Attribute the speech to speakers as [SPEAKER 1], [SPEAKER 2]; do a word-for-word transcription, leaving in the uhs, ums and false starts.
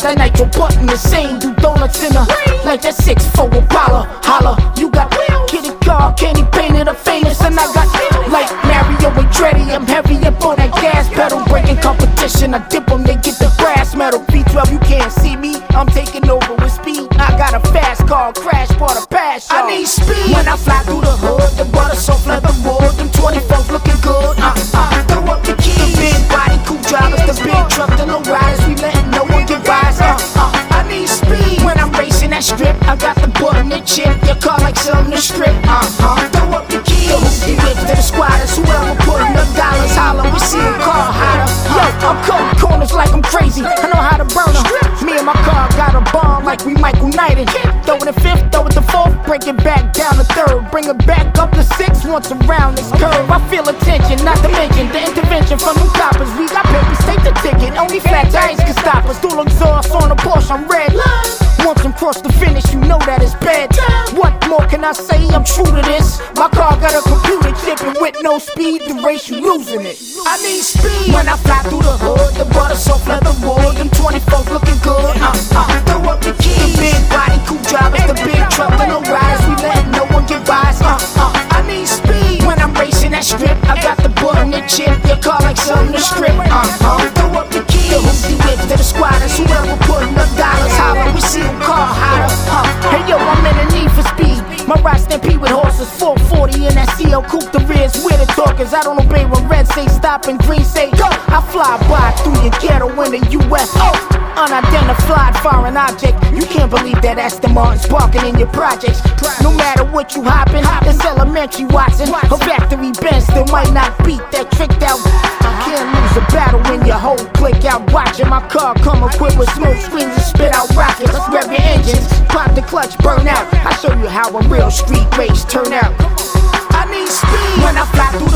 [SPEAKER 1] that nitro button the same. Do donuts in a like that six four Apollo. Holla, you got kitty car, candy painted a famous, and I got like Mario Andretti. I'm heavy up on that gas pedal, breaking competition. I dip them, they get the brass metal. B twelve, you can't see me, I'm taking over with speed. I got a fast car, crash part of pass. I need speed when I fly through the hood. The butter soft leather wood, them twenty-fours looking good. Uh, uh, throw up the keys. The big body, cool drivers, the big truck, the low riders. We letting no one get by us. Uh, uh, I need speed when I'm racing that strip. I got the button and chip. Your car like something to strip. Uh, uh, throw up the keys. The hoopty whips to the squatters. Whoever putting up dollars, holler. We see a car hotter. Yo, I'm cutting corners like I'm crazy. I know how to burn them. Me and my car got a bomb like we Michael Knighted. Throw it in fifth, throw it to fourth, break it back down to third. Bring it back up to six once around this curve. I feel attention, not to mention the intervention from them coppers. We got papers, take the ticket. Only flat tires can stop us. Dual exhaust on the Porsche, I'm red. Once I'm cross the finish, you know that it's bad. What more can I say? I'm true to this. My car got a computer chip, and with no speed, the race you losing it. I need speed when I fly through the hood. The butter soft leather wood, them twenty-fours looking good. Uh, uh, throw up the keys. The big body, cool drivers, the big truck, the low riders. We letting no one get by us. Uh, uh, I need speed when I'm racing that strip. I got the button and chip. Your car like something to strip. Uh, uh, throw up the keys. The hoopty whips to the squatters. Whoever putting up dollars, holler. We see them car hotter. Uh, hey yo, I'm in the need for speed. My ride stampede with horses, four forty in that C L coupe. The rear's where the talkers. I don't obey when red say stop and green say go. I fly by through your ghetto in the U S O. Unidentified foreign object. You can't believe that Aston Martin's parking in your projects. No matter what you hoppin', it's elementary Watson. A factory Benz still might not beat that tricked out. I can't lose a battle when your whole click out watching. My car come equipped with smoke screens and spit out rockets. Let's rev your engines, pop the clutch, burn out. I show you how a real street race turn out. I need speed when I fly through